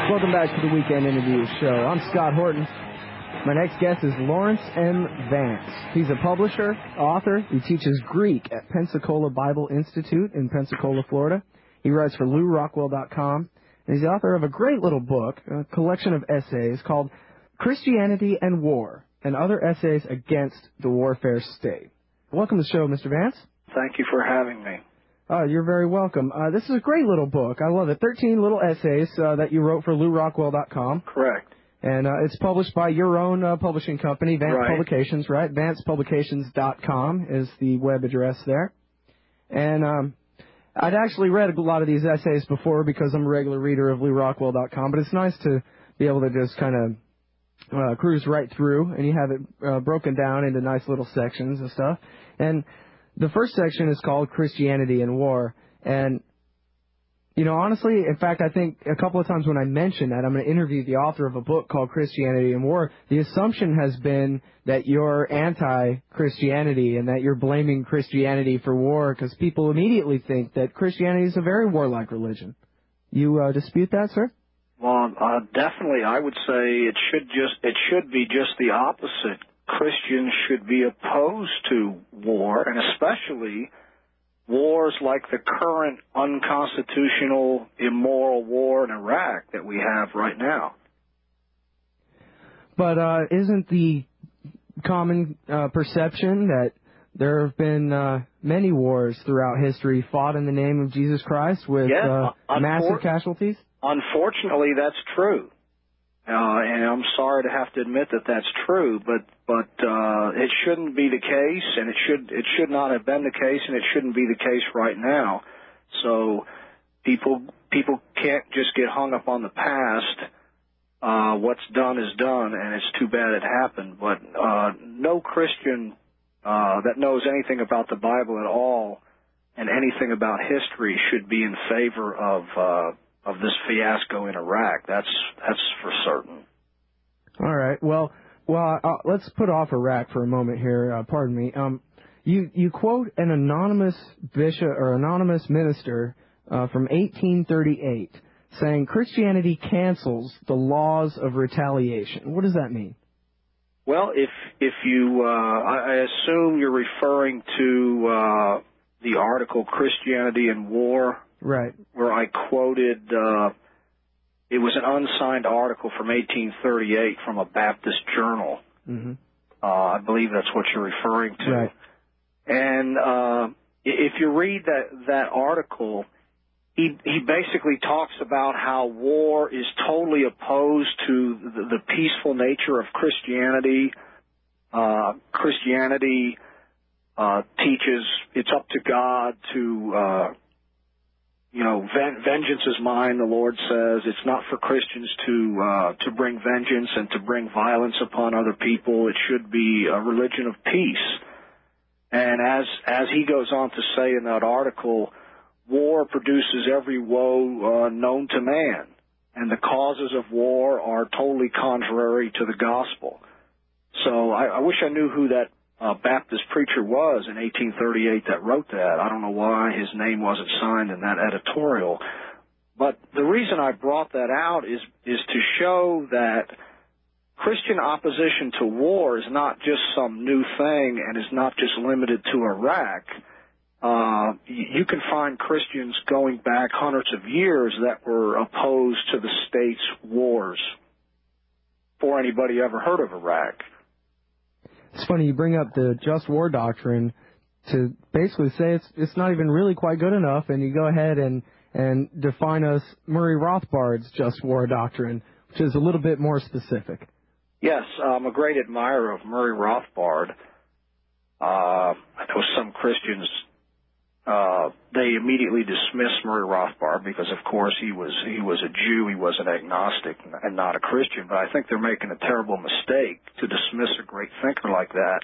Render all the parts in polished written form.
Welcome back to the Weekend Interview Show. I'm Scott Horton. My next guest is Lawrence M. Vance. He's a publisher, author. He teaches Greek at Pensacola Bible Institute in Pensacola, Florida. He writes for LouRockwell.com. And he's the author of a great little book, a collection of essays called Christianity and War, and Other Essays Against the Warfare State. Welcome to the show, Mr. Vance. Thank you for having me. You're very welcome. This is a great little book. I love it. 13 little essays that you wrote for LouRockwell.com. Correct. And it's published by your own publishing company, Vance Right. Publications, right? VancePublications.com is the web address there. And I'd actually read a lot of these essays before because I'm a regular reader of LouRockwell.com, but it's nice to be able to just kind of cruise right through, and you have it broken down into nice little sections and stuff. And the first section is called Christianity and War. And, you know, honestly, in fact, I think a couple of times when I mention that I'm going to interview the author of a book called Christianity and War, the assumption has been that you're anti-Christianity and that you're blaming Christianity for war because people immediately think that Christianity is a very warlike religion. You dispute that, sir? Well, definitely, I would say it should be just the opposite. Christians should be opposed to war, and especially wars like the current unconstitutional, immoral war in Iraq that we have right now. But isn't the common perception that there have been many wars throughout history fought in the name of Jesus Christ with massive casualties? Unfortunately, that's true. And I'm sorry to have to admit that that's true, but it shouldn't be the case, and it should not have been the case, and it shouldn't be the case right now. So people can't just get hung up on the past. What's done is done, and it's too bad it happened. But no Christian that knows anything about the Bible at all and anything about history should be in favor of this fiasco in Iraq. That's for certain. All right. Well, let's put off Iraq for a moment here. Pardon me. You quote an anonymous bishop or anonymous minister from 1838 saying Christianity cancels the laws of retaliation. What does that mean? Well, if you, I assume you're referring to the article Christianity and War. Right. Where I quoted, it was an unsigned article from 1838 from a Baptist journal. Mm-hmm. I believe that's what you're referring to. Right. And if you read that article, he basically talks about how war is totally opposed to the peaceful nature of Christianity. Christianity teaches it's up to God to vengeance is mine, the Lord says. It's not for Christians to bring vengeance and to bring violence upon other people. It should be a religion of peace. And as he goes on to say in that article, war produces every woe known to man, and the causes of war are totally contrary to the gospel. So I wish I knew who that Baptist preacher was in 1838 that wrote that. I don't know why his name wasn't signed in that editorial. But the reason I brought that out is to show that Christian opposition to war is not just some new thing and is not just limited to Iraq. You can find Christians going back hundreds of years that were opposed to the state's wars before anybody ever heard of Iraq. It's funny you bring up the just war doctrine to basically say it's not even really quite good enough, and you go ahead and define us Murray Rothbard's just war doctrine, which is a little bit more specific. Yes, I'm a great admirer of Murray Rothbard. I know some Christians, they immediately dismiss Murray Rothbard because, of course, he was a Jew, he was an agnostic and not a Christian. But I think they're making a terrible mistake to dismiss a great thinker like that.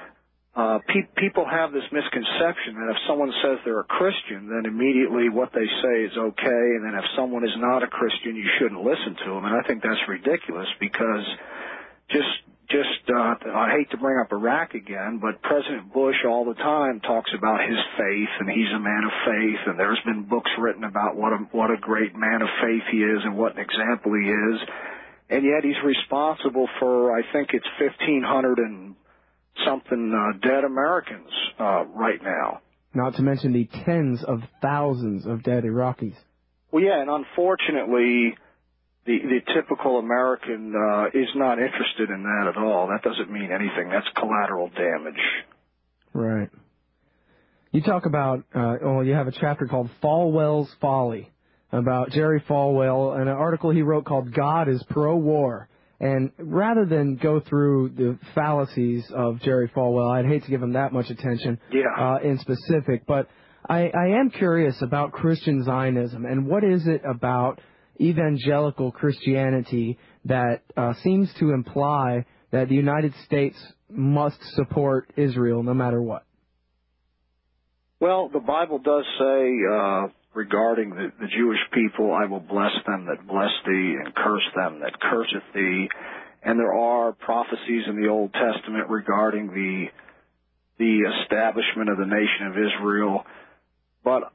People have this misconception that if someone says they're a Christian, then immediately what they say is okay, and then if someone is not a Christian, you shouldn't listen to them. And I think that's ridiculous because I hate to bring up Iraq again, but President Bush all the time talks about his faith, and he's a man of faith, and there's been books written about what a great man of faith he is and what an example he is, and yet he's responsible for, I think it's 1,500 and something dead Americans right now. Not to mention the tens of thousands of dead Iraqis. Well, yeah, and unfortunately, the typical American is not interested in that at all. That doesn't mean anything. That's collateral damage. Right. You talk about, you have a chapter called Falwell's Folly about Jerry Falwell, and an article he wrote called God is Pro-War. And rather than go through the fallacies of Jerry Falwell, I'd hate to give him that much attention in specific, but I am curious about Christian Zionism, and what is it about evangelical Christianity that seems to imply that the United States must support Israel no matter what? Well, the Bible does say regarding the Jewish people, I will bless them that bless thee and curse them that curseth thee. And there are prophecies in the Old Testament regarding the establishment of the nation of Israel. But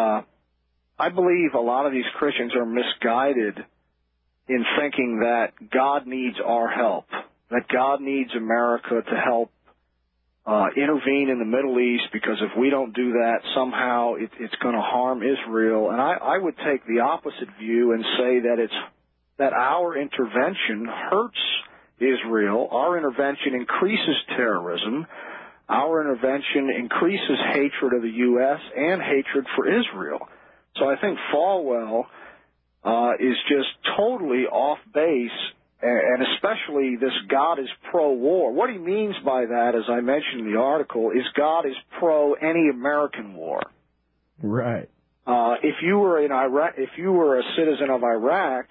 I believe a lot of these Christians are misguided in thinking that God needs our help, that God needs America to help intervene in the Middle East, because if we don't do that, somehow it's going to harm Israel. And I would take the opposite view and say that our intervention hurts Israel. Our intervention increases terrorism. Our intervention increases hatred of the U.S. and hatred for Israel. So I think Falwell is just totally off base, and especially this God is pro-war. What he means by that, as I mentioned in the article, is God is pro any American war. Right. If you were in Iraq, if you were a citizen of Iraq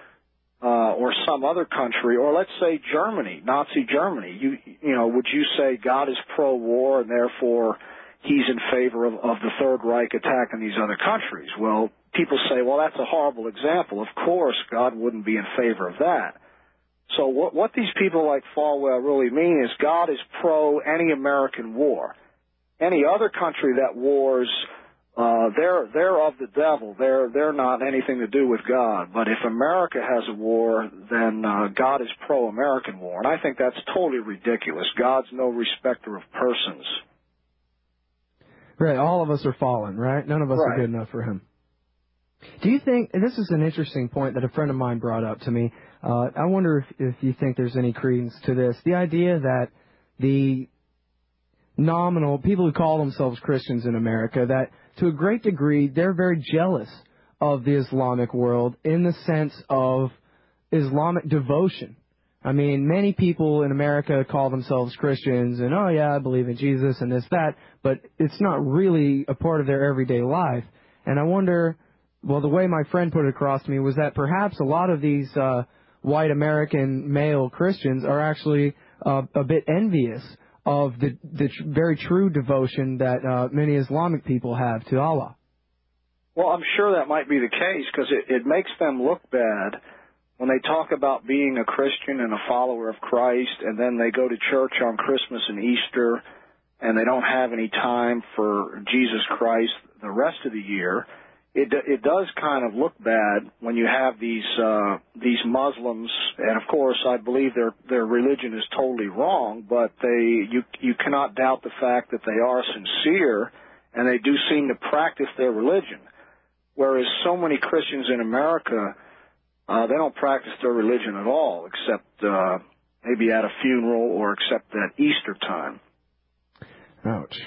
or some other country, or let's say Germany, Nazi Germany, you know, would you say God is pro-war and therefore he's in favor of the Third Reich attacking these other countries? Well, people say, well, that's a horrible example. Of course, God wouldn't be in favor of that. So what these people like Falwell really mean is God is pro any American war. Any other country that wars, they're of the devil. They're not anything to do with God. But if America has a war, then God is pro-American war. And I think that's totally ridiculous. God's no respecter of persons. Right. All of us are fallen, right? None of us are good enough for him. Do you think, and this is an interesting point that a friend of mine brought up to me, I wonder if you think there's any credence to this, the idea that the nominal, people who call themselves Christians in America, that to a great degree they're very jealous of the Islamic world in the sense of Islamic devotion. I mean, many people in America call themselves Christians and, oh yeah, I believe in Jesus and this, that, but it's not really a part of their everyday life. And I wonder, well, the way my friend put it across to me was that perhaps a lot of these white American male Christians are actually a bit envious of the very true devotion that many Islamic people have to Allah. Well, I'm sure that might be the case, because it makes them look bad when they talk about being a Christian and a follower of Christ, and then they go to church on Christmas and Easter, and they don't have any time for Jesus Christ the rest of the year. It does kind of look bad when you have these Muslims, and of course I believe their religion is totally wrong, but you cannot doubt the fact that they are sincere and they do seem to practice their religion. Whereas so many Christians in America, they don't practice their religion at all, except maybe at a funeral or except at Easter time. Ouch.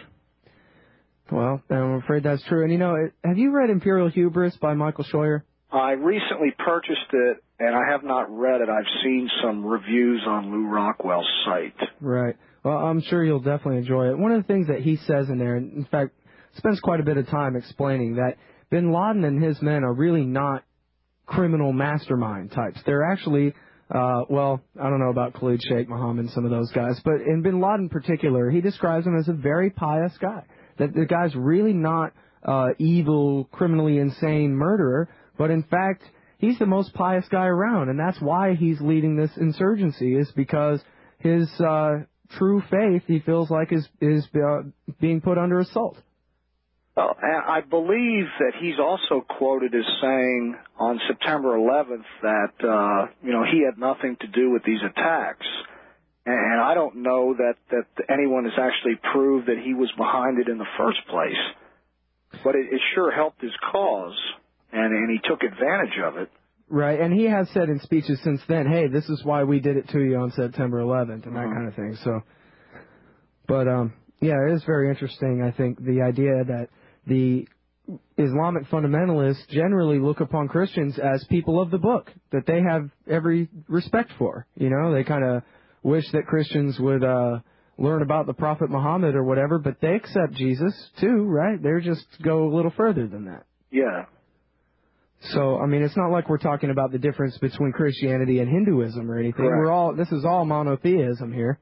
Well, I'm afraid that's true. And, you know, have you read Imperial Hubris by Michael Scheuer? I recently purchased it, and I have not read it. I've seen some reviews on Lew Rockwell's site. Right. Well, I'm sure you'll definitely enjoy it. One of the things that he says in there, and in fact, spends quite a bit of time explaining that bin Laden and his men are really not criminal mastermind types. They're actually, well, I don't know about Khalid Sheikh Mohammed and some of those guys, but in bin Laden in particular, he describes him as a very pious guy. That the guy's really not evil, criminally insane murderer, but in fact, he's the most pious guy around, and that's why he's leading this insurgency, is because his true faith, he feels like is being put under assault. Well, I believe that he's also quoted as saying on September 11th that he had nothing to do with these attacks. And I don't know that anyone has actually proved that he was behind it in the first place. But it sure helped his cause, and he took advantage of it. Right, and he has said in speeches since then, hey, this is why we did it to you on September 11th, and that kind of thing. So, but, yeah, it is very interesting, I think, the idea that the Islamic fundamentalists generally look upon Christians as people of the book, that they have every respect for. You know, they kind of wish that Christians would learn about the Prophet Muhammad or whatever, but they accept Jesus too, right? They just go a little further than that. Yeah. So, I mean, it's not like we're talking about the difference between Christianity and Hinduism or anything. Correct. This is all monotheism here.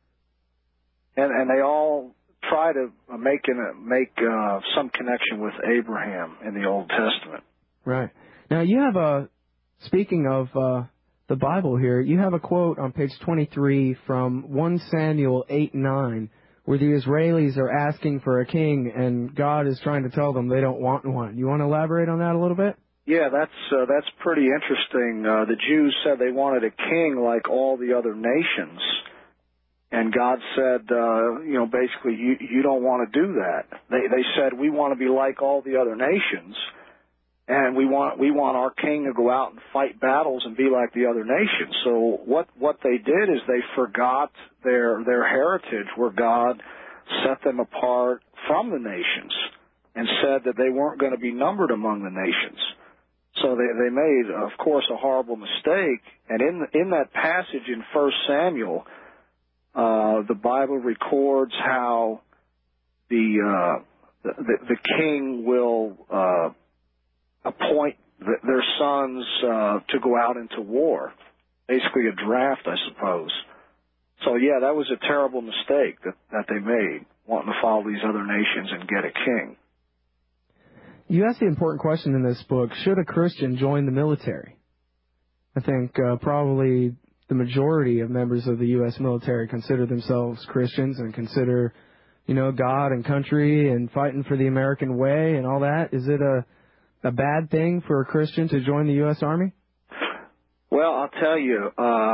And they all try to make some connection with Abraham in the Old Testament. Right. Now, you have speaking of the Bible here, you have a quote on page 23 from 1 Samuel 8:9, where the Israelis are asking for a king, and God is trying to tell them they don't want one. You want to elaborate on that a little bit? Yeah, that's pretty interesting. The Jews said they wanted a king like all the other nations, and God said, basically, you don't want to do that. They said, we want to be like all the other nations, and we want our king to go out and fight battles and be like the other nations. So what they did is they forgot their heritage, where God set them apart from the nations and said that they weren't going to be numbered among the nations. So they made, of course, a horrible mistake. And in that passage in 1 Samuel, the Bible records how the king will appoint their sons to go out into war, basically a draft, I suppose. So yeah, that was a terrible mistake that they made, wanting to follow these other nations and get a king. You asked the important question in this book, should a Christian join the military? I think probably the majority of members of the U.S. military consider themselves Christians and consider, God and country and fighting for the American way and all that. Is it a bad thing for a Christian to join the U.S. Army? Well, I'll tell you,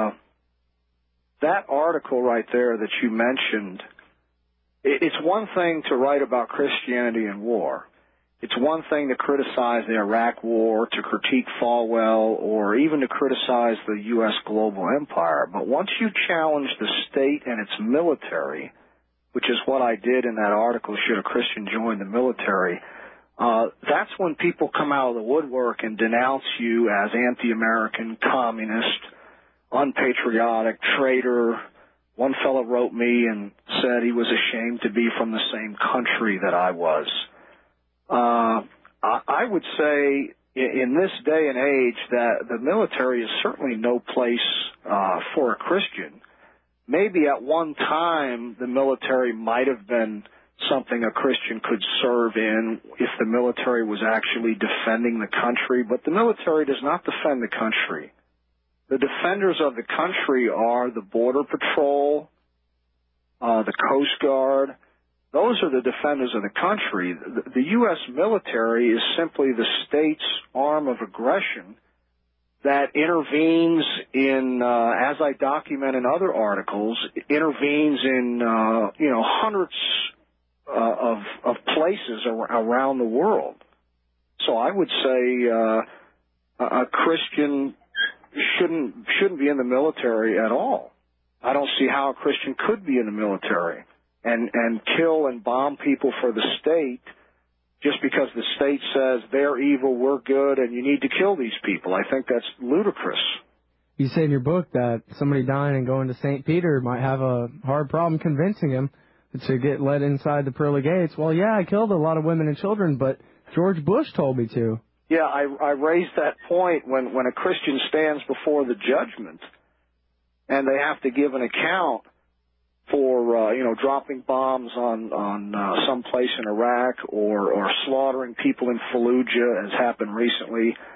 that article right there that you mentioned, it's one thing to write about Christianity and war. It's one thing to criticize the Iraq War, to critique Falwell, or even to criticize the U.S. global empire. But once you challenge the state and its military, which is what I did in that article, should a Christian join the military, that's when people come out of the woodwork and denounce you as anti-American, communist, unpatriotic, traitor. One fellow wrote me and said he was ashamed to be from the same country that I was. I would say in this day and age that the military is certainly no place for a Christian. Maybe at one time the military might have been something a Christian could serve in if the military was actually defending the country, but the military does not defend the country. The defenders of the country are the Border Patrol, the Coast Guard. Those are the defenders of the country. The U.S. military is simply the state's arm of aggression that intervenes in, as I document in other articles, intervenes in, hundreds of places around the world. So I would say a Christian shouldn't be in the military at all. I don't see how a Christian could be in the military and kill and bomb people for the state just because the state says they're evil, we're good, and you need to kill these people. I think that's ludicrous. You say in your book that somebody dying and going to St. Peter might have a hard problem convincing him to get let inside the pearly gates. Well, yeah, I killed a lot of women and children, but George Bush told me to. Yeah, I raised that point when a Christian stands before the judgment and they have to give an account for, dropping bombs on some place in Iraq or slaughtering people in Fallujah, as happened recently.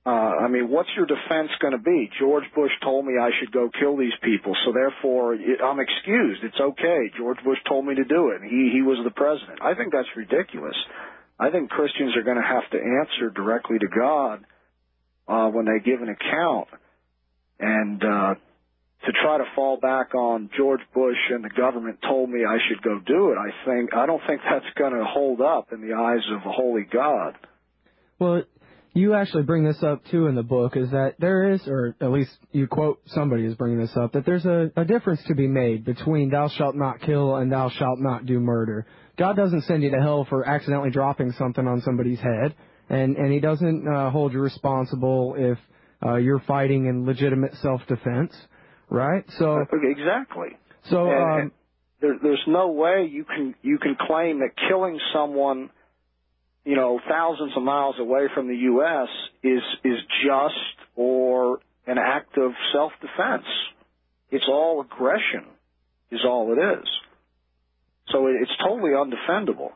I mean, what's your defense going to be? George Bush told me I should go kill these people, so therefore I'm excused. It's okay. George Bush told me to do it. He was the president. I think that's ridiculous. I think Christians are going to have to answer directly to God when they give an account. And to try to fall back on George Bush and the government told me I should go do it, I don't think that's going to hold up in the eyes of a holy God. Well, you actually bring this up, too, in the book, is that there is, or at least you quote somebody is bringing this up, that there's a difference to be made between thou shalt not kill and thou shalt not do murder. God doesn't send you to hell for accidentally dropping something on somebody's head, and he doesn't hold you responsible if you're fighting in legitimate self-defense, right? So exactly. So and there's no way you can claim that killing someone, you know, thousands of miles away from the U.S. is just or an act of self-defense. It's all aggression is all it is. So it's totally undefendable.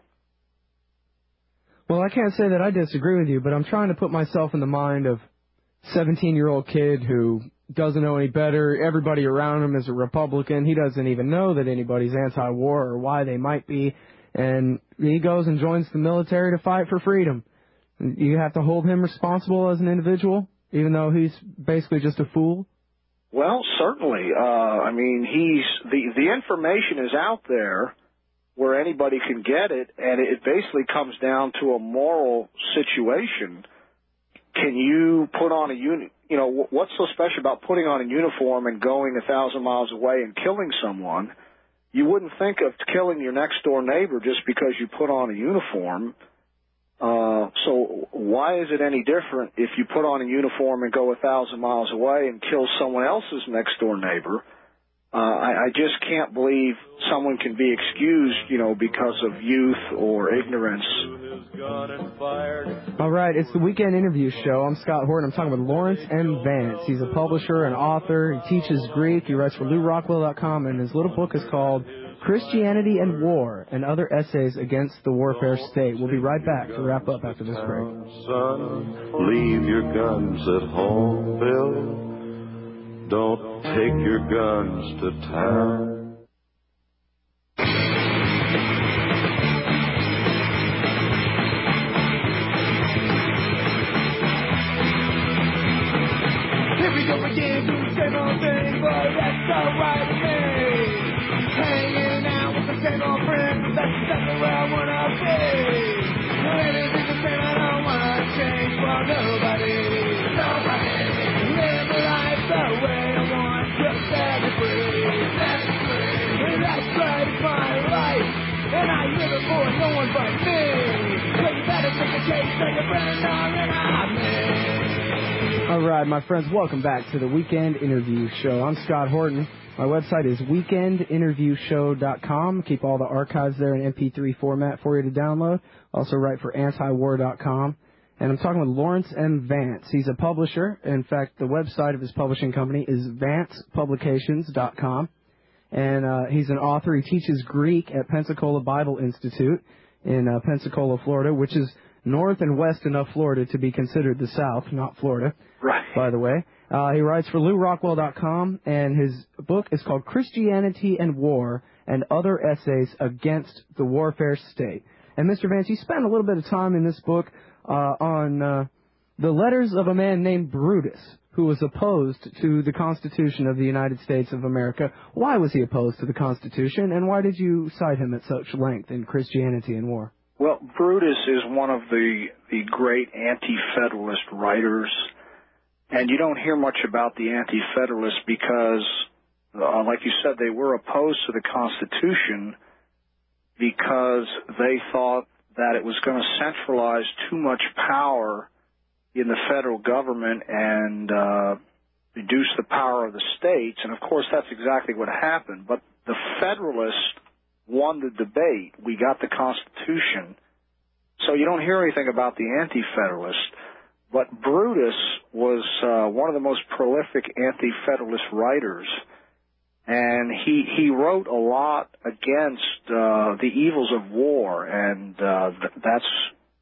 Well, I can't say that I disagree with you, but I'm trying to put myself in the mind of a 17-year-old kid who doesn't know any better. Everybody around him is a Republican. He doesn't even know that anybody's anti-war or why they might be. And he goes and joins the military to fight for freedom. You have to hold him responsible as an individual, even though he's basically just a fool? Well, certainly. I mean, the information is out there where anybody can get it, and it basically comes down to a moral situation. Can you put on a you know, what's so special about putting on a uniform and going 1,000 miles away and killing someone? You wouldn't think of killing your next-door neighbor just because you put on a uniform. So why is it any different if you put on a uniform and go 1,000 miles away and kill someone else's next-door neighbor? I just can't believe someone can be excused, you know, because of youth or ignorance. All right, it's the Weekend Interview Show. I'm Scott Horton. I'm talking with Lawrence M. Vance. He's a publisher, an author. He teaches Greek. He writes for LewRockwell.com, and his little book is called Christianity and War and Other Essays Against the Warfare State. We'll be right back to wrap up after this break. Son, leave your guns at home, Bill. Don't take your guns to town. Here we go again, doing the same old thing, but that's alright with me. Hanging out with the same old friends, that's exactly where I wanna be. Everything's the same, I don't wanna change for nobody. Live life the way I want, just set it free. That's right, it's my life, and I live it for no one but me. So you better take a case, take a friend on, and I'm me. All right, my friends, welcome back to the Weekend Interview Show. I'm Scott Horton. My website is weekendinterviewshow.com. Keep all the archives there in MP3 format for you to download. Also write for antiwar.com. And I'm talking with Lawrence M. Vance. He's a publisher. In fact, the website of his publishing company is vancepublications.com. And he's an author. He teaches Greek at Pensacola Bible Institute in Pensacola, Florida, which is north and west enough Florida to be considered the South, not Florida, Right. by the way. He writes for LewRockwell.com, and his book is called Christianity and War and Other Essays Against the Warfare State. And Mr. Vance, you spent a little bit of time in this book on the letters of a man named Brutus, who was opposed to the Constitution of the United States of America. Why was he opposed to the Constitution, and why did you cite him at such length in Christianity and War? Well, Brutus is one of the great anti-federalist writers, and you don't hear much about the anti-federalists because, like you said, they were opposed to the Constitution because they thought that it was going to centralize too much power in the federal government and reduce the power of the states. And, of course, that's exactly what happened. But the Federalists won the debate. We got the Constitution. So you don't hear anything about the anti-federalists. But Brutus was one of the most prolific anti-federalist writers. And he wrote a lot against the evils of war, and that's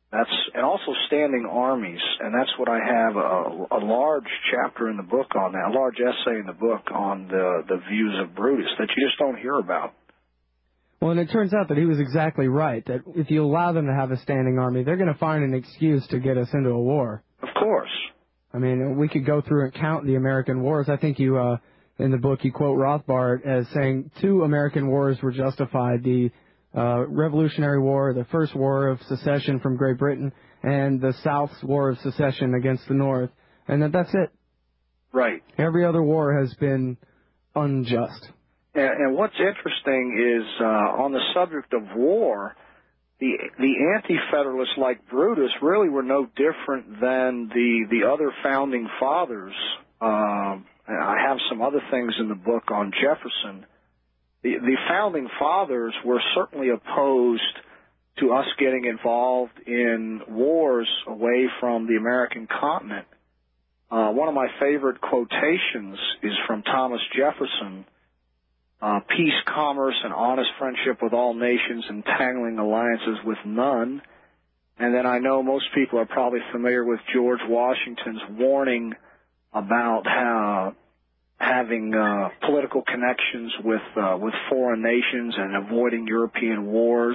And also standing armies, and that's what I have a large chapter in the book on that, a large essay in the book on the views of Brutus that you just don't hear about. Well, and it turns out that he was exactly right, that if you allow them to have a standing army, they're going to find an excuse to get us into a war. Of course. I mean, we could go through and count the American wars. I think you, in the book, you quote Rothbard as saying 2 American wars were justified, the Revolutionary War, the First War of Secession from Great Britain, and the South's War of Secession against the North, and that's it. Right. Every other war has been unjust. And what's interesting is on the subject of war, the anti-federalists like Brutus really were no different than the other founding fathers. I have some other things in the book on Jefferson. The founding fathers were certainly opposed to us getting involved in wars away from the American continent. One of my favorite quotations is from Thomas Jefferson, peace, commerce, and honest friendship with all nations, entangling alliances with none. And then I know most people are probably familiar with George Washington's warning about how having political connections with foreign nations and avoiding European wars.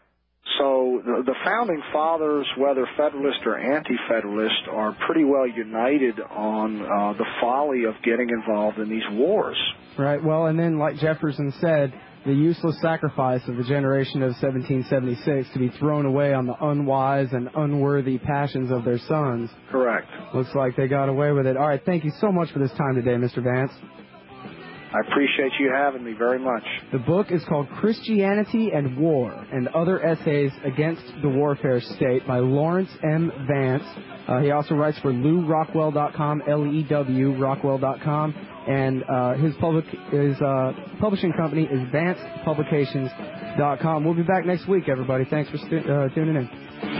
So the founding fathers, whether Federalist or anti-Federalist, are pretty well united on the folly of getting involved in these wars. Right. Well, and then, like Jefferson said, the useless sacrifice of the generation of 1776 to be thrown away on the unwise and unworthy passions of their sons. Correct. Looks like they got away with it. All right, thank you so much for this time today, Mr. Vance. I appreciate you having me very much. The book is called Christianity and War and Other Essays Against the Warfare State by Lawrence M. Vance. He also writes for LewRockwell.com, L-E-W, Rockwell.com, and his publishing company is VancePublications.com. We'll be back next week, everybody. Thanks for tuning in.